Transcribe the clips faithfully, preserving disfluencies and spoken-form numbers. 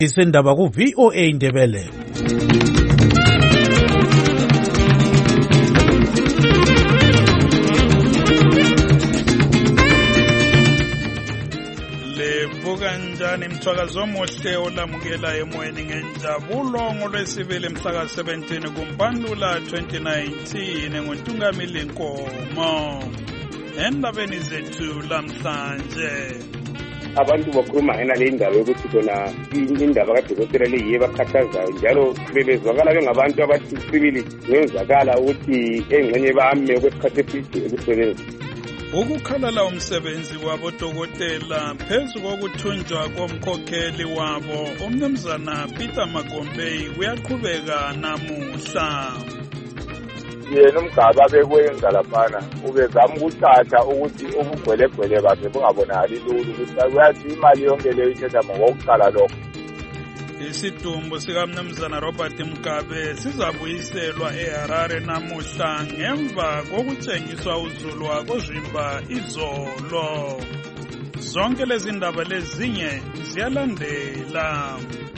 Isindaba ku V O A Indebele. Kanjani mthwakazo omuhle olamukela emoyeni ngenjabulo ngolwesibili mhla seventeen kuMpandula twenty nineteen ngontungamili Nkomo. Endabeni zethu lamhlanje abantu bakhuluma ngena le ndaba yokuthi kona indaba kadokotela leyiye bakhathazayo njalo bebezwakala bengabantu abathi sibili ngenzakala ukuthi engxenye bame kwesikhathi eside ekusebenza. Ukukhalala umsebenzi wabodokotela phezu kokuthunjwa komkhokheli wabo umnumzana Peter Magombei kuyaqhubeka namuhla. Yena umgaba bekwenza laphana ubezama ukuthatha ukuthi ubugwelegwele bakhe bungabonakali lula ukuthi uyathi imali yonke leyo ithetha ngokuqala lokho. Isidumbu sikamnumzana Robert Mugabe sizabuyiselwa eHarare namuhla ngemva kokutshengiswa uzulu kozimba izolo. Zonke lezi ndaba lezinye ziyalandela.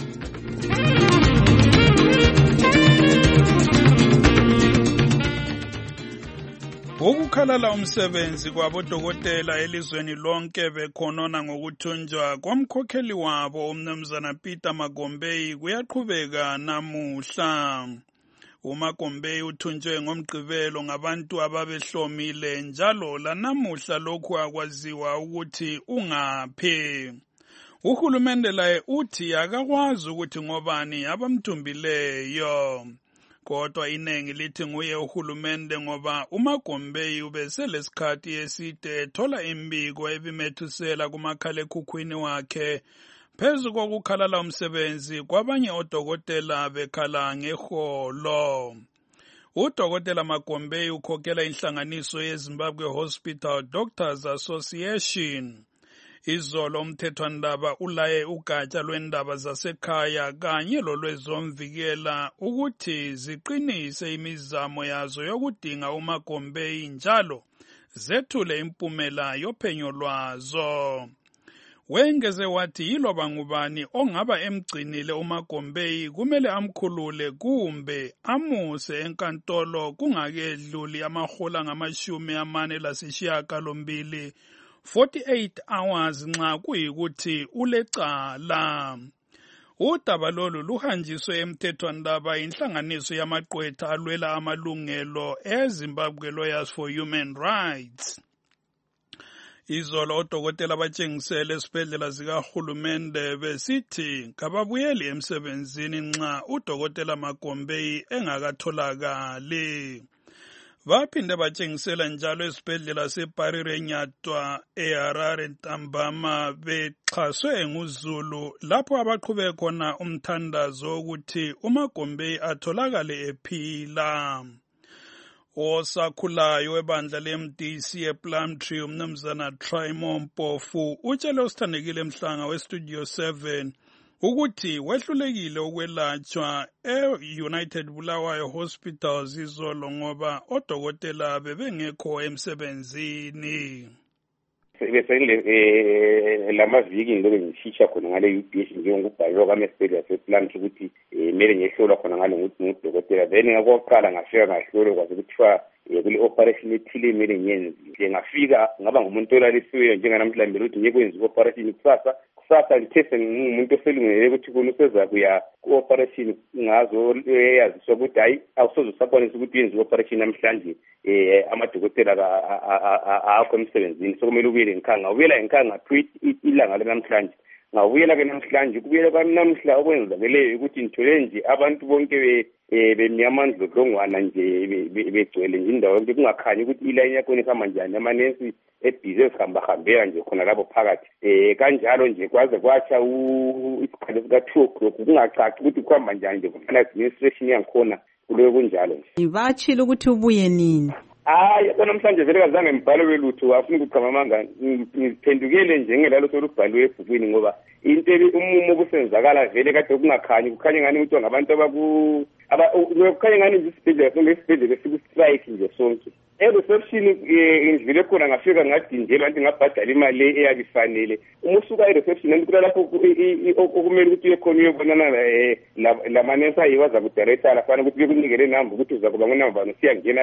Ukukhalala umsebenzi kwabodokotela elizweni lonke bekhonona ngokuthunjwa komkhokheli wabo umnumzana Peter Magombei kuyaqhubeka namuhla. uMagombei uthunjwe ngomgqibelo ngabantu ababehlomile njalo lanamuhla lokhu akwaziwa ukuthi ungaphi. Uhulumende laye uthi akakwazi ukuthi ngobani abamthumbileyo. Kodwa inengi lithi nguye uhulumende ngoba uMagombei ubeselesikhathi eside ethola imbiko ebimethusela kumakhalekhukhwini wakhe phezu kokukhalala umsebenzi kwabanye odokotela bekhala ngeholo. Udokotela Magombei ukhokhela inhlanganiso yeZimbabwe Hospital Doctors Association. Izolo umthethwandaba ulaye ugatsha lwendaba zasekhaya kanye lolwezomvikela ukuthi ziqinise imizamo yazo yokudinga uMagombei njalo zethule impumela yophenyo lwazo. Wengeze wathi yiloba ngubani ongaba emgcinile uMagombei kumele amkhulule kumbe amuse enkantolo kungakedluli amahola ngamashumi amane lasishiyagalombili forty-eight hours nxa kuyikuthi ulecala. Udaba lolu luhanjiswe emthethwandaba inhlanganiso yamaqwetha alwela amalungelo eZimbabwe Lawyers for Human Rights. Izolo odokotela batshengisele esibhedlela zikahulumende besithi kababuyeli emsebenzini nxa udokotela Magombei engakatholakali. Baphinde batshengisela njalo esibhedlela seParire Nyatwa eHarare ntambama bexhaswe nguzulu lapho abaqhubeka khona umthandazo ukuthi uMagombei atholakale ephila. Osakhulayo webandla le-M D C ePlumtree umnumzana Trymo Mpofu utshele usithandekile Mhlanga weStudio seven ukuthi wehlulekile ukwelatshwa e-United Bulawayo Hospitals izolo ngoba odokotela bebengekho emsebenzini. Besengile lamaviki ngilobe ngishisha khona ngale U B S njengokubhalwa kwamesibhedlela yasePlumtree ukuthi kumele ngiyehlolwa khona ngalo ngudokotela. Then ngakoqala ngafika ngahlolwa kwaze kuthiwa kule operation ethile kumele ngiyenze. Ngafika ngaba ngumuntu olalisiweyo njenganamhlanje ukuthi ngiyekwenza i-operation kusasa. Kusasa ngithe ngumuntu oselungele ukuthi kona useza kuya ku-operation ngazo yaziswa ukuthi hayi awusozosakwanisa ukuthi yenze i-operation namhlanje amadokotela akho emsebenzini sokumele ubuyele ngikhanga. Ngawubuyela ngikhanga ngathiwa ilanga lanamhlanje. Ngawubuyela ke namhlanje kubuyela kwami namhla okwenzakeleyo ukuthi ngithole nje abantu bonke bemnyamandla dlongwana nje begcwele nje indawo yonke kungakhanyi ukuthi ilayini yakho ihamba njani amanesi ebhizi ezihambahambela nje khona lapho phakathi. Eh kanjalo nje kwaze kwatsha isikhathi sika-two o'clock kungacaci ukuthi kuhamba njani nje kufana administration yangikhona kuloyo kunjalo nje. Batshilo ukuthi ubuye nini? Hayi yabona namhlanje vele kazange ngibhalwe lutho afuna ukuchama amanga ngiphendukele nje ngelalo solubhalwe ebhukwini ngoba into umumo obusenzakala vele kade kungakhanyi kukhanya ngani ukuthi ngabantu abaku aba kukhanya ngani nje isibhedlela sonke isibhedlela siku strike nje sonke e-reception ngidlule khona ngafika ngadinjelwa nti ngabhadala imali eyabifanele. Uma usuka e-reception kulapho okumele ukuthi uye khona uyobonana lamanesi ayiwa zakudirector afana ukuthi bekunikele inamba ukuthi uzakuba ngonamba bani siyangena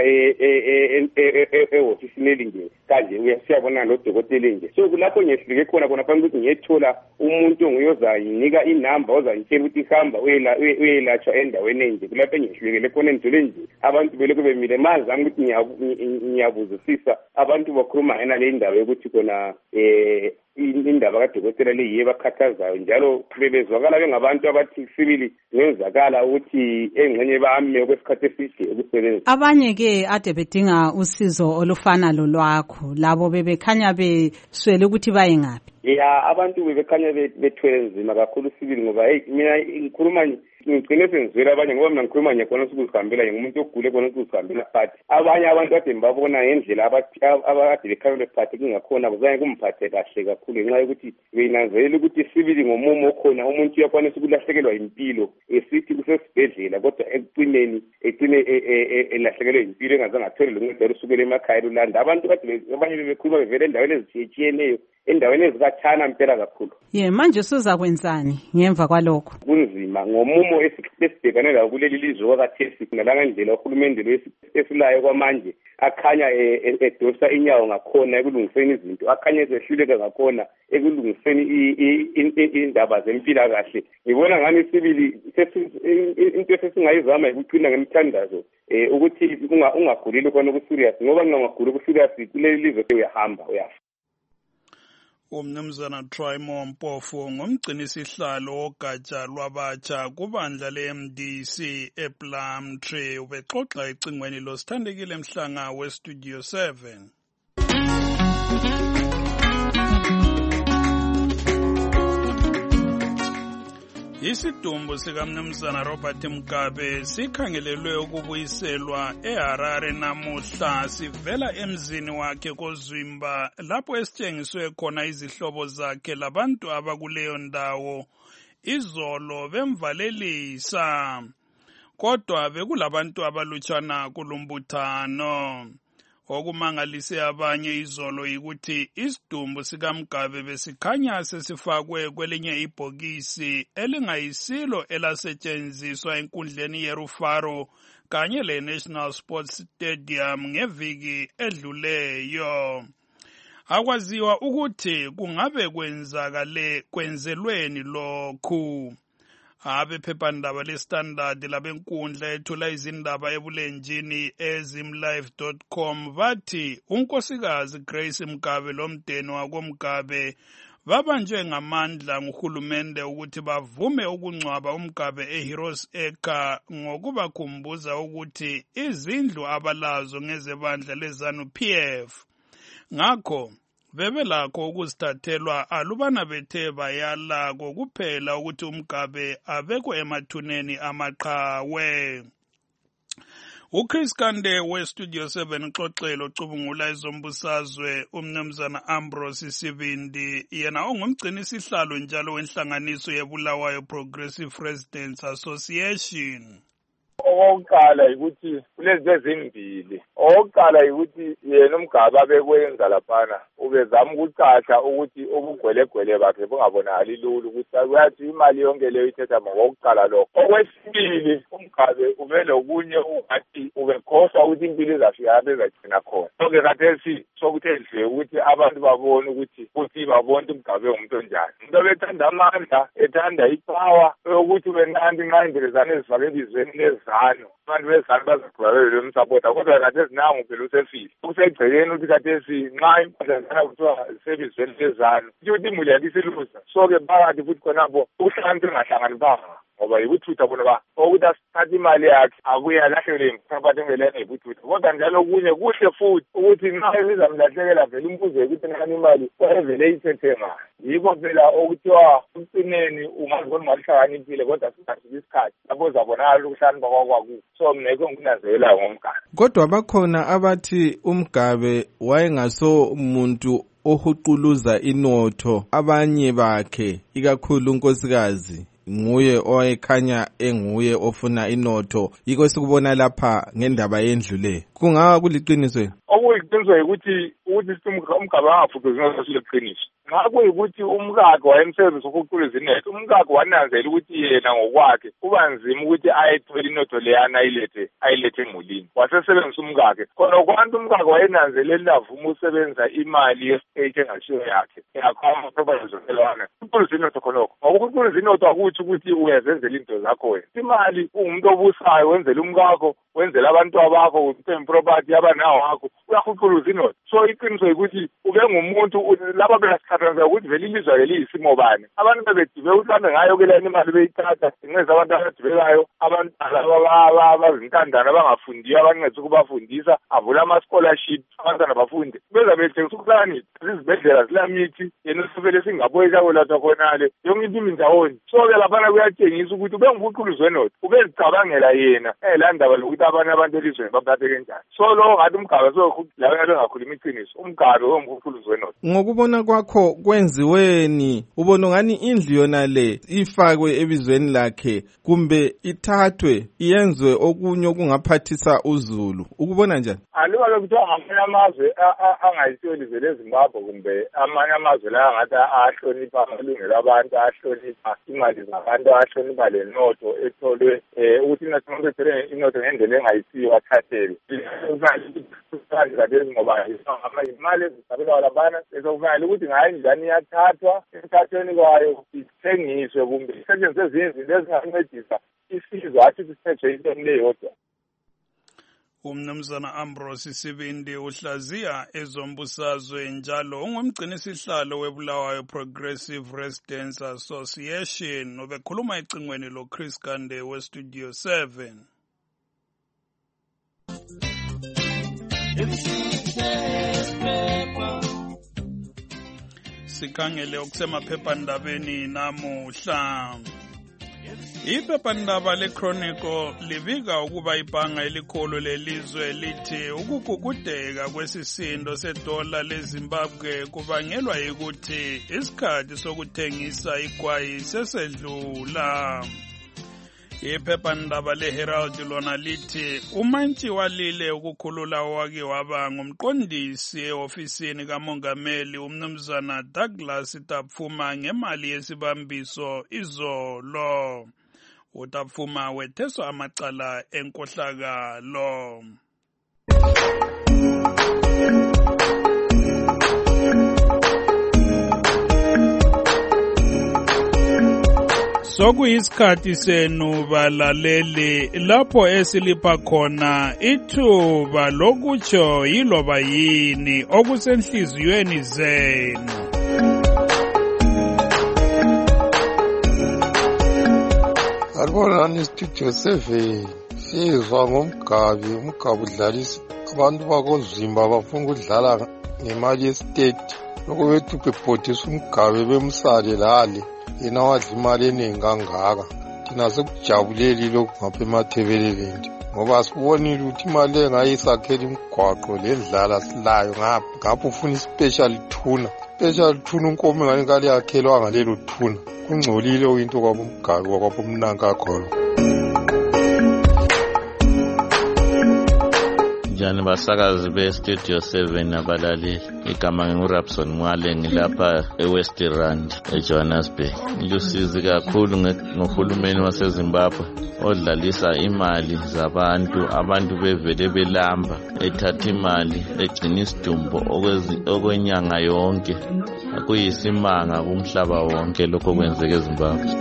ehofisini elinje kanje uyasiyabona lo dokotela nje. So kulapho ngiyehlike khona khona fanele ukuthi ngiyethola umuntu onguyozayinika inamba ozayitshela ukuthi ihamba uyelatshwa endaweni enje. Kulapho ngiyehlike khona endlule nje abantu beloko bemile manzi ami ukuthi ngiyabuzisisa abantu bakhuluma ngena le ndaba yokuthi kona eh indaba kadokotela leyiye bakhathazayo njalo bebezwakala bengabantu abathi sibili ngenzakala ukuthi engxenye bami okwesikhathi eside ukusebenza. Abanye ke ade bedinga usizo olufana lolwakho labo bebekhanya beswele ukuthi baye ngaphi. Ya abantu bebekhanya bethwele nzima kakhulu sibili ngoba hey mina ngikhuluma ngicine sengizwela abanye ngoba mina ngikhuluma nje khona ukuzihambela ngumuntu ogule khona ukuzihambela but abanye abantu kade ngibabona ngendlela abakade bekhamele phathi kungakhona kuzange kumphathe kahle kakhulu ngenxa yokuthi benanzela ukuthi sibili ngomumo okhona umuntu uyakwanisa ukulahlekelwa impilo esithi kusesibhedlela kodwa ekucineni ecine elahlekelwe impilo engazange athole luncedo lusukela emakhaya lulanda. Abantu kade abanye bebekhuluma bevela endaweni ezitshiyeneyo endaweni ezikathana impela kakhulu. Ye manje usuza kwenzani ngemva kwalokho? Kunzima ngomumo esibhekane lawo kuleli lizwe wakathesi nalanga ndlela uhulumende lo esilayo kwamanje akhanya edosa inyawo ngakhona ekulungiseni izinto akhanya esehluleka ngakhona ekulungiseni indaba zempila kahle. Ngibona ngani sibili into esesingayizama ukuqina ngemthandazo eh ukuthi ungagulile khona ku serious ngoba ngingagula ku serious kuleli lizwe uyahamba uyafa. Umnumzana Trimo Mpofu ngumgcinisihlalo wogatsha lwabatsha kubandla le-M D C ePlumtree ubexoxa ecingweni losithandekile Mhlanga weStudio seven. Isidumbu sikamnumzana Robert Mugabe sikhangelelwe ukubuyiselwa eHarare namuhla sivela emzini wakhe koZwimba lapho esitshengiswe khona izihlobo zakhe labantu abakuleyo ndawo izolo bemvalelisa kodwa bekulabantu abalutshwana kulumbuthano. Okumangalise abanye izolo yikuthi isidumbu sikaMgabe besikhanya sesifakwe kwelinye ibhokisi elingayisilo elasetshenziswa enkundleni yeRufaro kanye le-National Sports Stadium ngeviki edluleyo. Akwaziwa ukuthi kungabe kwenzakale kwenzelweni lokhu. Abephephandaba leStandard labenkundla ethula izindaba ebulenjini ezimlive dot com bathi unkosikazi Grace Mugabe lomdeni wakoMgabe babanjwe ngamandla nguhulumende ukuthi bavume ukungcwaba uMgabe eHeroes Acre ngokubakhumbuza ukuthi izindlu abalazo ngezebandla leZANU P F ngakho bebelakho ukuzithathelwa alubana bethe bayala kokuphela ukuthi uMgabe abekwe emathuneni amaqhawe. uChris Kande weStudio seven uxoxelo ocubungula ezombusazwe umnumzana Ambrose Sibindi yena ongumgcinisihlalo njalo wenhlanganiso yeBulawayo Progressive Residents Association. Okokuqala ukuthi kulezi ezimbili. Okokuqala ukuthi yena uMgabe abekwenza laphana ubezama ukucatsha ukuthi ubugwelegwele bakhe bungabonakali lula ukuthi kuyathi imali yonke leyo ithetha ngokuqala lokho. Okwesibili uMgabe uvele okunye ungathi ubekhohlwa ukuthi impilo izafika bezagcina khona. Sonke khathesi sokuthe nje ukuthi abantu babone ukuthi futhi babone uMgabe umuntu onjani. Umuntu obethanda amandla ethanda ipower ukuthi wenandi nxa indelezane ezifake elizweni lezano abantu bezalo bazagcwalele lo msapota kodwa khathesi nangu phela usefile usegcekeni ukuthi khathesi nxa impahla zana kuthiwa sebizweni lezano ukuthi imuli yakhe isilusa soke phakathi futhi khonapho ukuhlanganisa engahlangani banga ngoba yikuthutha bona ba ukuthi asithathe imali yakhe akuye alahlele imphathi ngelene yikuthutha kodwa njalo kunye kuhle futhi ukuthi nxa izamlahlekela vele umbuzo ukuthi nani imali kwevele ithethe ngayo yikho phela okuthiwa umcineni ungazibona malihlakaniphile kodwa singasiki isikhathi lapho uzabonakala ukuhlani bakwakwakho so mnekho nginazela ngomgane. Kodwa bakhona abathi uMgabe wayengaso umuntu ohuquluza inotho abanye bakhe ikakhulu unkosikazi nguye owayekhanya enguye ofuna inotho, yiko sikubona lapha ngendaba yendlu le. Kungaba kuliqiniso? Okuyiqiniso ukuthi ukuthi umgaba angafuthi zinotho sileqiniso. Nxa kuyikuthi umkakhe wayemsebenzisa ukuqhuluza inotho, umkakhe wananzela ukuthi yena ngokwakhe kuba nzima ukuthi ayethole inotho leyana ayilethe ayilethe emulini. Wasesebenzisa umkakhe. Khona kwantu umkakhe wayenanzelela avuma usebenza imali yestate engashiyo yakhe. Yakhona proposal ukuqhuluza inotho khonokho. Ngokuqhuluza inotho akuthi ukuthi uyazenzela into zakho wena. Imali ungumuntu obusayo wenzela umkakho, wenzela abantu abakho, uthemba property yabanawo wakho, uyakuqhuluza inotho. So iqiniso ukuthi ube ngumuntu laba besikhathaza ukuthi vele ilizwe leliyisimo bani. Abantu bebedibe uhambe ngayo ke lena imali beyithatha, ingeza abantu abadibekayo, abantu laba abazintandana abangafundiyo abancedisa ukubafundisa, avula ama scholarship abantwana bafunde. Beza bethengisa ukuhlani izibhedlela zilamithi, yena usivele singaboyi kawo lapha khonale, yonke into imindawoni. So ke lapha kuyatshengisa ukuthi ube nguqhuluzo enotho, ube zicabangela yena elandaba lokuthi abanye abantu elizweni baphathe kanjani. So lo ngathi umgaba so la bengakhuluma iqiniso, umgaba womqhuluzo enotho. Ngokubona kwakho kwenziweni, ubona ngani indlu yona le ifakwe ebizweni lakhe kumbe ithathwe iyenzwe okunye okungaphathisa uZulu, ukubona njani? Aliwa lokuthi amanye amazwe angayisiyo ilizwe leZimbabwe kumbe amanye amazwe la ngathi ahlonipha amalungelo abantu, ahlonipha imali zabantu, ahlonipha le notho etholwe ukuthi nasingabe inotho ngendlela engayisiyo athathele. Ngoba imali ezisabelwa labana ezokufanele ukuthi ngayo njani iyathathwa, emthathweni kwayo ithengiswe kumbe isetshenziswe ezinye izinto ezingancedisa isizwe athi sithethe into leyodwa. Umnumzana Ambrose Sibindi uhlaziya ezombusazwe njalo ungumgcini sihlalo weBulawayo Progressive Residents Association, obekhuluma ecingweni lo Chris Kande we Studio seven. Sikhangele okusemaphephandabeni namuhla. Iphephandaba leChronicle livika ukuba ibhanga elikhulu lelizwe lithi ukugugudeka kwesisindo sedola leZimbabwe kubangelwa yikuthi isikhathi sokuthengisa igwayi sesedlula. Iphephandaba leHerald lona lithi uMantshi walile ukukhulula owake waba ngumqondisi eofisini kamongameli umnumzana Douglas Tapfuma ngemali yesibambiso izolo. uTapfuma wetheswa amacala enkohlakalo. Sokuyisikhathi senu balaleli lapho esilipha khona ithuba lokutsho yiloba yini okusenhliziyweni zenu. Alibonani Studio seven sizwa ngomgabi umgabi udlalisa abantu bakozimba bafuna ukudlala ngemali yestate lokho bethu bebhodisa umgabi bemsale lale yena wadla imali eningi kangaka. Thina sekujabuleli lokhu ngapha emathebeleleni ngoba sibonile ukuthi imali engayisakhela imigwaqo lendlala silayo ngapha ngapha ufuna ispecial tuna special tuna unkomo ngale yakhelwa ngalelo tuna kungcolile into kwabo umgabi kwabo umnanka khona. Njani basakazi be Studio seven abalaleli, igama nginguRapson Mwale ngilapha eWest Rand eJohannesburg. Ngilosizi kakhulu ngohulumeni waseZimbabwe odlalisa imali zabantu, abantu bevele belamba ethatha imali egcina isidumbu okwenyanga yonke. Akuyisimanga kumhlaba wonke lokho kwenzeke eZimbabwe.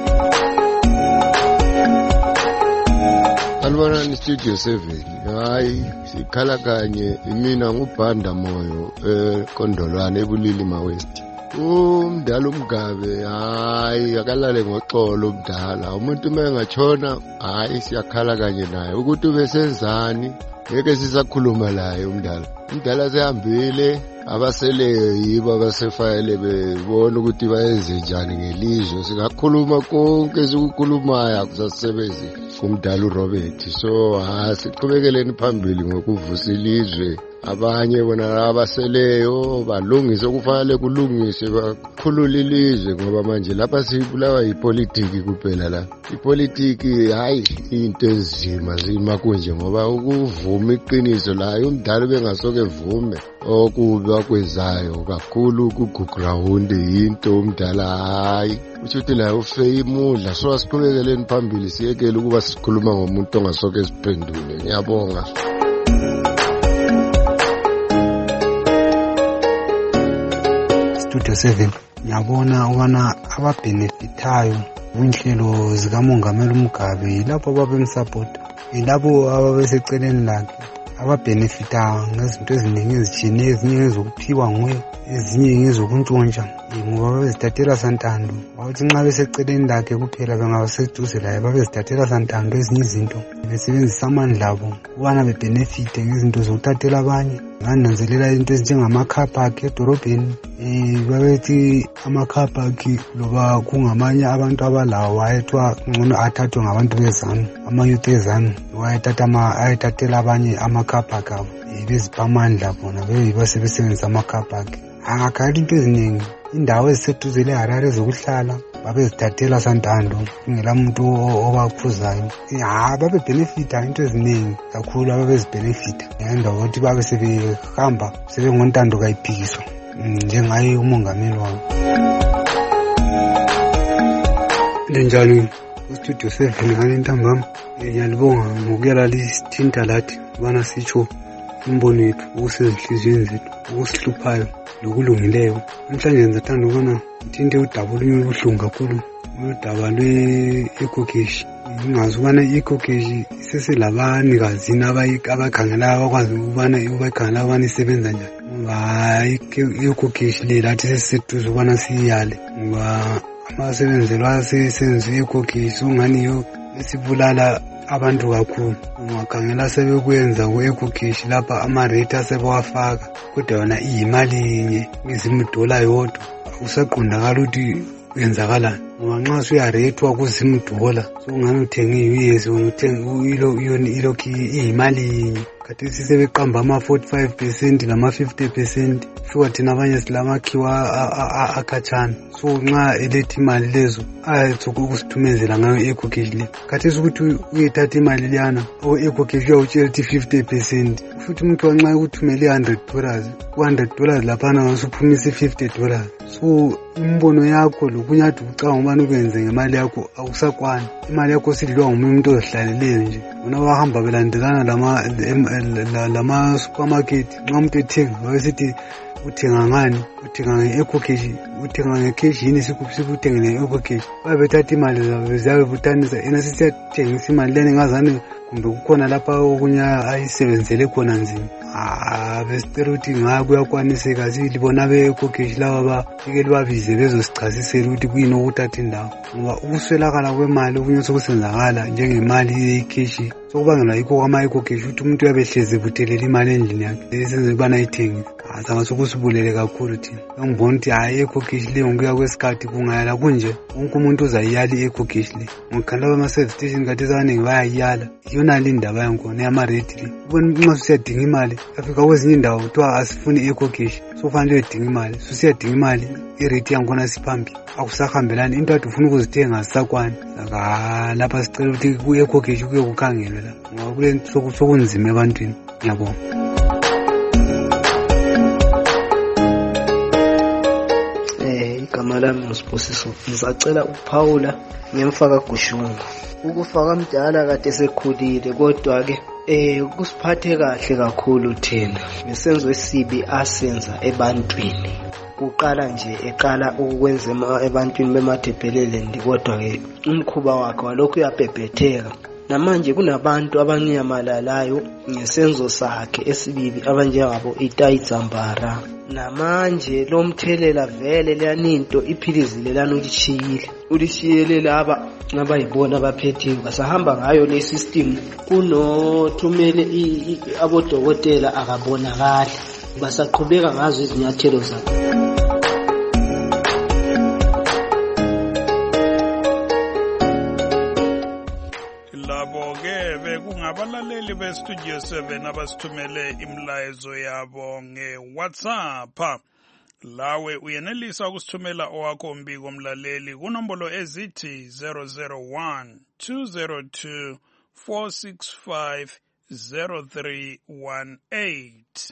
Alibona ni Studio seven. Hayi sikhala kanye imina ngubhanda moyo eKondolwane eBulili ma West. Umdala umgabe hayi akalale ngoxolo umdala. Umuntu mengachona hayi siyakhala kanye naye ukuthi ubesenzani ngeke sisakhuluma laye umdala. Umdala sehambile abaseleyo yibo abasefayele bebona ukuthi bayenze njani ngelizwe. Singakhuluma konke sikukhulumayo akusasebenzi kumdala uRobert. So ha siqhubekele phambili ngokuvusa ilizwe abanye bona abaseleyo balungise okufanele kulungise bakhulule ilizwe ngoba manje lapha sibulawa yipolitiki kuphela la. Ipolitiki hayi into ezima zima kunje ngoba ukuvuma iqiniso la umdala bengasoke vume okubi akwenzayo kakhulu kuground into umdala hayi uthi la ufeyimudla so asiqhubekeleni phambili siyekele ukuba sikhuluma ngomuntu ongasoke siphendule. Ngiyabonga. Studio seven ngiyabona ukana ababenefitayo inhlelo zikamongameli uMgabe lapho babemsupport ilabo ababeseceleni lakhe ababenefita ngezinto eziningi ezitshiyeneyo ezinye ngezokuphiwa nguye ezinye ngezokuntshontsha ngoba babezithathela santando bathi nxa beseceleni lakhe kuphela bengabaseduze laye babezithathela santando ezinye izinto besebenzisa amandla abo ukubana bebenefite ngezinto zokuthathela abanye. Ngananzelela into ezinjengamakha park edorobheni um babethi amakha park loba kungamanye abantu abalawo wayethwa ngcono athathwe ngabantu bezanu ama-youth ezanu ayethathela abanye amakha park abo bezipha amandla bona beyibo sebesebenzisa amakha park. Angakhala into eziningi indawo eziseduze leHarare zokuhlala babezithathela santando kungela muntu obaphuzayo. Ha babebenefita into eziningi kakhulu ababezibhenefita ngenxa yokuthi babe sebehamba sebengontando kayiphikiswa njengaye umongameli wabo. Linjani ustudio seven ngale ntambama ngiyalibonga ngokuyala lisithinta lathi bana sitsho imbono yethu ukusezinhliziyweni zethu ukusihluphayo lokulungileyo. Namhlanje ngizathanda ukubona ngithinte udaba olunye olubuhlungu kakhulu udaba lwe-ecocash. Ngingazi ukubana i-ecocash iseselabanikazini abakhangela abakwazi ukubana bayikhangela ukubana isebenza njani ngoba i-ecocash le lathi sesiseduze ukubana siyiyale ngoba amasebenzelo asesenziwe i-ecocash songani yiyo esibulala abantu kakhulu. Ungakhangela sebekwenza ku-ecocash lapha amarate asebewafaka kodwa yona iyimali inye izimudola yodwa usaqondakala ukuthi kwenzakalani ngoba nxa suyarethwa kuzimudola sokungani uthengiwe uyezi ilokhu iyimali inye. Khathesi sebeqamba ama-forty-five percent lama-fifty percent shuwa thina abanye silamakhiwa akhatshana so nxa eletha imali lezo ayethuka ukusithumezela ngayo i-ecocash le. Khathesi ukuthi uyethatha imali leyana o-ecocash uyawutshela ukuthi fifty percent futhi umuntu wanxa ekuthumele i-hundred dollars ku-hundred dollars laphana ngasuphumisa i-fifty dollars. So imbono yakho lokunye ade ucanga ubani ukwenze ngemali yakho awusakwani. Imali yakho sidliwa ngomunye umuntu ozihlaleleyo nje bona bahamba belandelana lama-supermarket nxa umuntu ethenga babesithi uthenga ngani uthenga nge-ecocash uthenga ngecash yini sikuthenge nge-ecocash babe bethatha imali zabo ziyabe butanisa yena sisiyathengisa imali leni ngazane kumbe kukhona lapha okunye ayisebenzele khona nzima. Ah besicela ukuthi ngaya kuyakwaniseka silibona be-ecocash laba bafike libabize bezosichasisela ukuthi kuyini okuthatha indawo ngoba ukuswelakala kwemali okunye sokusenzakala njengemali yecash sokubangelwa yikho kwama-ecocash ukuthi umuntu uyabe ehlezi ebuthelela imali endlini yakhe esenze ukubana ayithengise. Sanga sokusibulele kakhulu thina ngibona ukuthi hayi i-ecocash le ngokuya kwesikhathi kungayala kunje wonke umuntu uzayiyala i-ecocash le ngokukhala bama-service station khathesi abaningi bayayiyala iyona le ndaba yankhona yamarate le ubona nxa susiyadinga imali afika kwezinye indawo kuthiwa asifuni i-ecocash sokufanele uyodinga imali susiyadinga imali irate yankhona siphambili akusahambelani into ade ufuna ukuzithenga azisakwani. Saka lapha sicela ukuthi ku-ecocash kuye kukhangelwe la ngoba kule sokunzima ebantwini. Ngiyabonga. Igama lami nguSibusiso ngizacela ukuphawula ngemfaka Gushungu. Ukufaka mdala kade sekhulile kodwa ke eh kusiphathe kahle kakhulu thina ngesenzo esibi asenza ebantwini. Uqala nje eqala ukwenza ebantwini bemaDebeleland kodwa ke umkhuba wakhe walokhu uyabhebhetheka namanje kunabantu abanyamalalayo ngesenzo sakhe esibibi abanjengabo iTayidzambara. Namanje lo mthelela vele leyaninto iphilizile lana ulishiyile ulishiyele laba abayibona abaphethiwe basahamba ngayo le system kunothumele abodokotela akabonakala basaqhubeka ngazo izinyathelo zakhe. labo ke bekungabalaleli bestudio seven abasithumele imlayezo yabo nge-WhatsApp. Lawe uyenelisa ukusithumela owakho umbiko mlaleli kunombolo ezithi zero zero one two zero two four six five zero three one eight.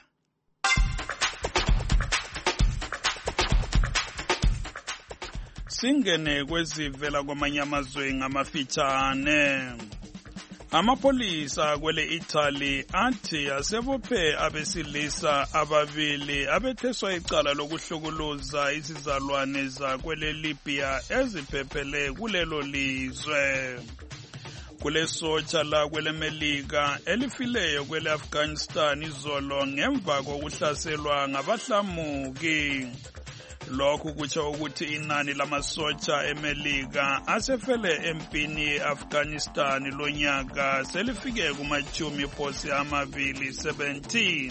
Singene kwezivela kwamanye amazwe ngamafitshane. Amapolisa kwele Italy athi asebophe abesilisa ababili abetheswa icala lokuhlukuluza izizalwane zakwele Libya eziphephele kulelo lizwe. Kule sotsha la kwele Melika elifileyo kwele Afghanistan izolo ngemva kokuhlaselwa ngabahlamuki. Lokhu kutsho ukuthi inani lamasotsha eMelika asefele empini ye-Afghanistan lonyaka selifike kumachumi phosi amabili seventeen.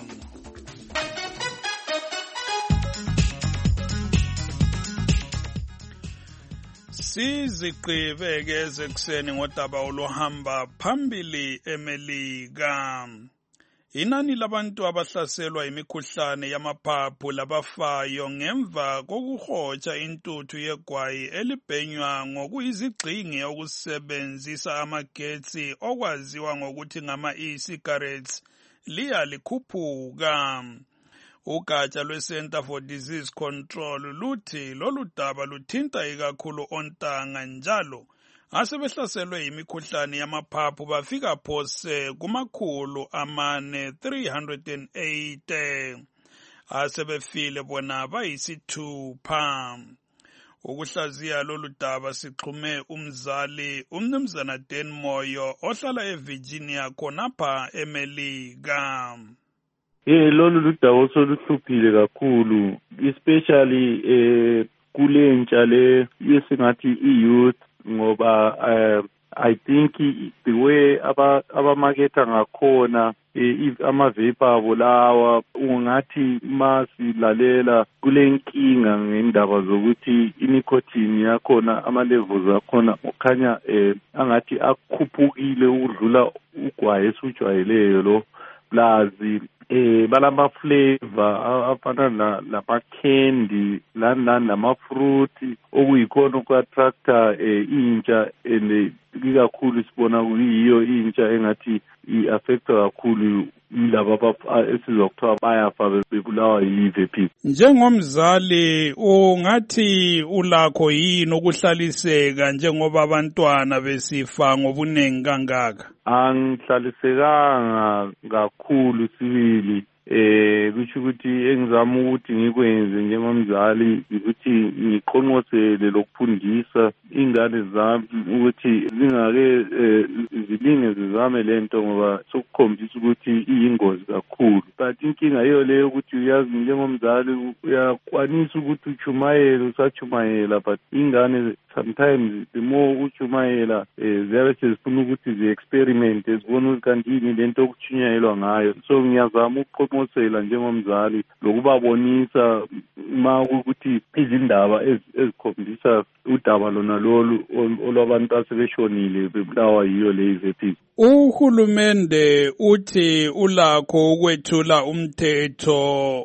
Siziqive ke ezekuseni ngodaba oluhamba phambili eMelika. Inani labantu abahlaselwa imikhuhlane yamaphaphu labafayo ngemva kokuhotsha intuthu yegwayi elibhenywa ngokuyizigxingi okusebenzisa amagetsi okwaziwa ngokuthi ngama e-cigarettes liya likhuphuka. Ugatsha lwe-Center for Disease Control luthi lolu daba luthinta ikakhulu ontanga njalo asebehlaselwe imikhuhlane yamaphaphu bafika phose kumakhulu amane three hundred eight asebefile bona bayisithupha. Ukuhlaziya lolu daba sixhume umzali umnumzana Dan Moyo ohlala eVirginia khonapha eMelika. Eh lolu ludaba osoluhluphile kakhulu especially eh kulentsha le yesingathi i-youth ngoba uh, I think the way aba abamaketha ngakhona ama-vape abo lawa ungathi masilalela kulenkinga ngendaba zokuthi inicotine yakhona ama-levels akhona okhanya eh, angathi akhuphukile ukudlula ugwayi esujwayeleyo lo plazi eh balama flavor afana na lama candy lani lani lama fruit okuyikhona ukattractor eh intsha and ikakhulu sibona kuyiyo intsha engathi i-affecta kakhulu yilaba esizokuthiwa bayafa bebulawa yi-vape. Njengomzali ungathi ulakho yini ukuhlaliseka njengoba abantwana besifa ngobuningi kangaka? Angihlalisekanga kakhulu sibili. Eh kusho ukuthi engizama ukuthi ngikwenze njengomzali ukuthi ngiqonqosele lokufundisa ingane zami ukuthi zingake zilinge zizame lento ngoba sokukhombisa ukuthi iyingozi kakhulu. But inkinga yiyo leyo ukuthi uyazi njengomzali uyakwanisa ukuthi uchumayele usachumayela but ingane sometimes the more uchumayela ziyabe sezifuna ukuthi zi-experiment zibone ukuthi kanti yini lento okuchunyayelwa ngayo. So ngiyazama ukuqonqosela njengomzali lokubabonisa ma ukuthi izindaba ezikhombisa udaba lona lolu olwabantu asebeshonile bebulawa yiyo le vape. Uhulumende uthi ulakho ukwethula umthetho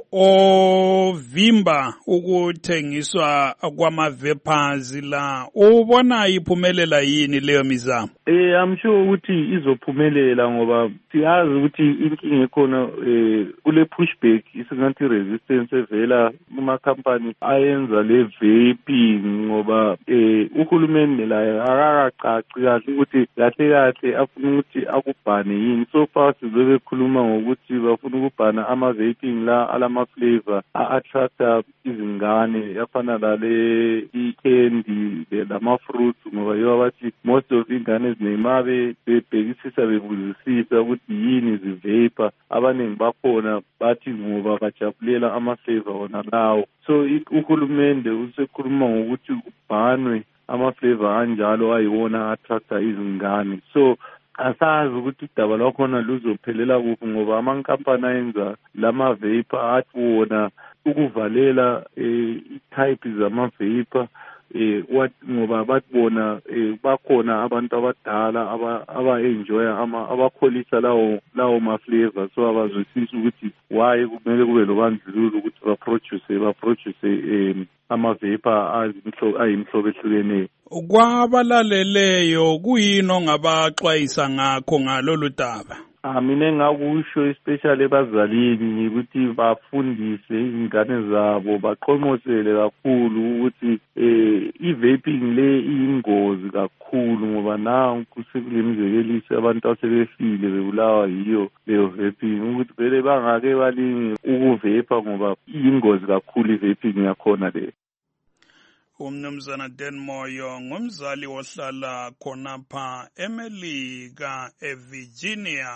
ovimba ukuthengiswa kwama-vapers la. Ubona iphumelela yini leyo mizamo? Eh I'm sure ukuthi izophumelela ngoba siyazi ukuthi inkinga ekhona eh kule pushback isingathi resistance evela kuma company ayenza le vaping ngoba eh uhulumende la akakacaci kahle ukuthi kahle kahle afuna ukuthi akubhane yini. So far sizobe khuluma ngokuthi bafuna ukubhana ama vaping la alama flavor a-attracta izingane yafana lale i-candy lama fruits ngoba yiyo bathi most of ingane ezinemave bebhekisisa bebuzisisa ukuthi yini zivapor. Abaningi bakhona bathi ngoba bajabulela ama flavor wona lawo. So uhulumende usekhuluma ngokuthi kubhanwe ama flavor anjalo ayiwona attracta izingane. So asazi ukuthi idaba lakhona luzophelela kuphi ngoba amankampani ayenza lama vapor athi wona ukuvalela i-type zama vapor eh ngoba batibona bakhona abantu abadala aba aba-enjoy ama abakholisa lawo lawo ma-flavor, so abazwisisa ukuthi why kumele kube lobandlululo ukuthi baproduce baproduce um ama-vapor ayimihlobo ehlukeneyo. Kwabalaleleyo kuyini ongabaxwayisa ngakho ngalolu daba? Ah, mina engakusho especially ebazalini ukuthi bafundise izingane zabo, baqhomosele kakhulu ukuthi eh i-vaping le iyingozi kakhulu ngoba nawu kusekule mizekeliso abantu asebefile bebulawa yiyo leyo vaping, ukuthi vele bangake balinge ukuvepa ngoba iyingozi kakhulu i-vaping yakhona le. Umnumzana Dan Moyo ngumzali ohlala khonapha eMelika eVirginia.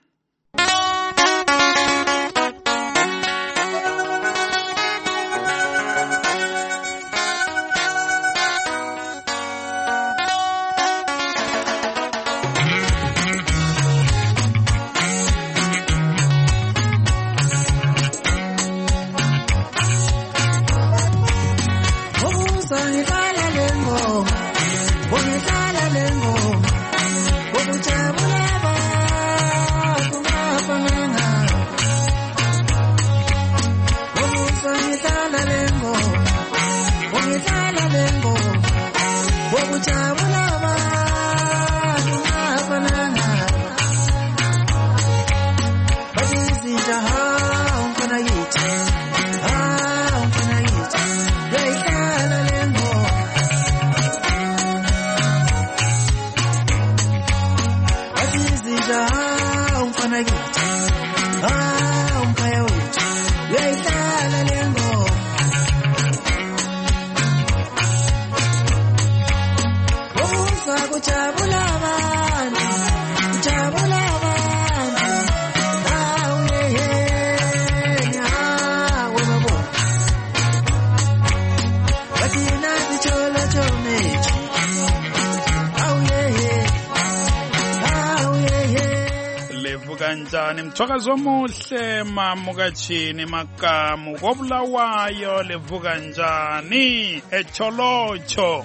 Kanjani mthwakazi omuhle mamukachini makamu kobulawayo levuka njani echolocho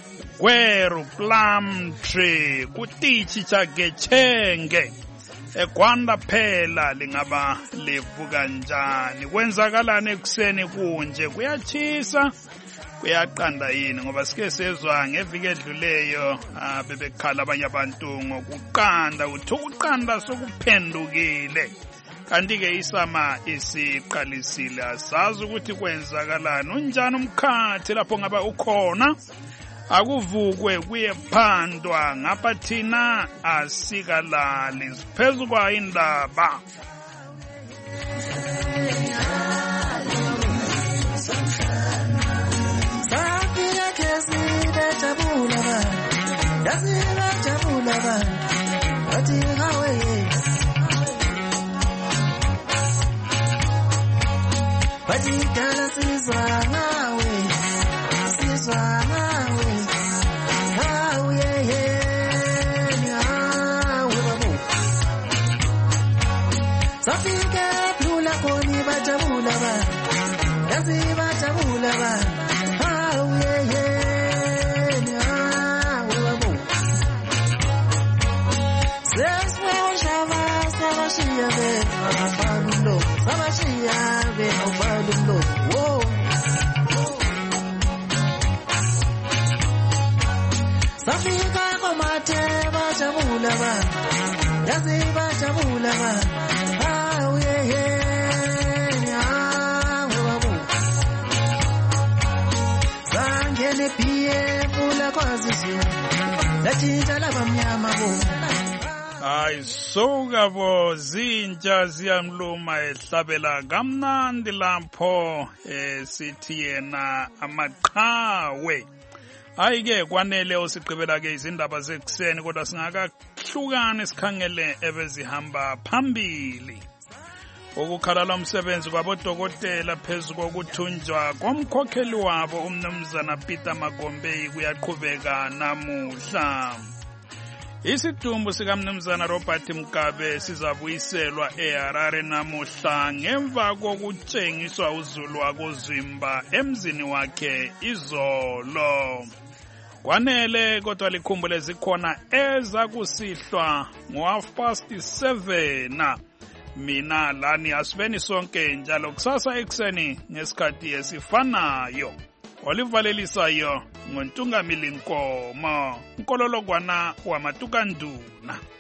Gweru Plumtree kutichi cha Gechenge eGwanda phela lingaba levuka njani kwenzakalana ekuseni kunje kuyachisa kuyaqanda yini ngoba sike sezwa ngeviki edluleyo bebekhala abanye abantu ngokuqanda uthi ukuqanda sokuphendukile kanti ke isama isiqalisile asazi ukuthi kwenzakalani unjani umkhathi lapho ngaba ukhona akuvukwe kuyephandwa ngapha thina asikalali siphezu kwa indaba. Ay soga bo zinja ziyamluma ehlabela kamnandi lapho esithi yena amaqhawe. Ayike kwanele usigqibela ke izindaba zekuseni kodwa singakahlukana sikhangele ebezihamba phambili. Ukukhalala umsebenzi kwabodokotela phezu kokuthunjwa komkhokheli wabo umnumzana Peter Magombe kuyaqhubeka namuhla. Isidumbu sikamnumzana Robert Mugabe sizabuyiselwa eHarare namuhla ngemva kokutshengiswa uzulu wakozimba emzini wakhe izolo. Kwanele kodwa likhumbule zikhona ezakusihlwa ngo-half past seven. Mina lani asibeni sonke njalo kusasa ekuseni ngesikhathi esifanayo. Olivalelisayo ngontungamili Nkomo, Nkololokwana wamatukanduna.